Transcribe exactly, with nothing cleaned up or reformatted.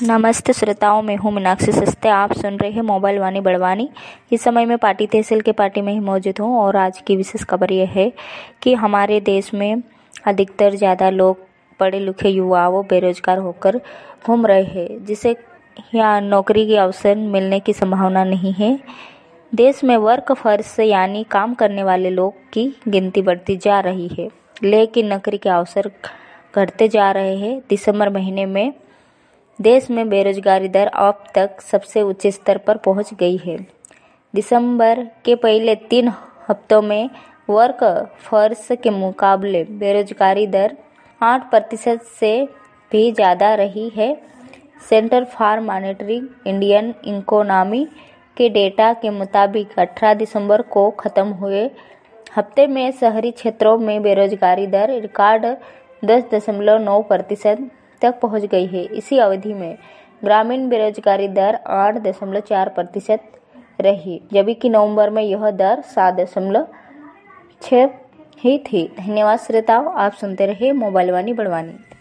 नमस्ते श्रोताओं, मैं हूँ मीनाक्षी सस्ते। आप सुन रहे हैं मोबाइल वाणी बड़वानी। इस समय मैं पाटी तहसील के पाटी में ही मौजूद हूँ और आज की विशेष खबर यह है कि हमारे देश में अधिकतर ज़्यादा लोग पढ़े लिखे युवा वो बेरोजगार होकर घूम रहे हैं, जिसे यहाँ नौकरी के अवसर मिलने की संभावना नहीं है। देश में वर्क फोर्स यानी काम करने वाले लोग की गिनती बढ़ती जा रही है, लेकिन नौकरी के अवसर घटते जा रहे हैं। दिसंबर महीने में देश में बेरोजगारी दर अब तक सबसे ऊंचे स्तर पर पहुंच गई है। दिसंबर के पहले तीन हफ्तों में वर्क फोर्स के मुकाबले बेरोजगारी दर आठ प्रतिशत से भी ज़्यादा रही है। Centre for monitoring Indian economy के डेटा के मुताबिक अठारह दिसंबर को खत्म हुए हफ्ते में शहरी क्षेत्रों में बेरोजगारी दर रिकॉर्ड दस दशमलव नौ प्रतिशत तक पहुंच गई है। इसी अवधि में ग्रामीण बेरोजगारी दर आठ दशमलव चार प्रतिशत रही, जबकि नवंबर में यह दर सात दशमलव छह ही थी। धन्यवाद श्रोताओं, आप सुनते रहे मोबाइल वाणी बड़वानी।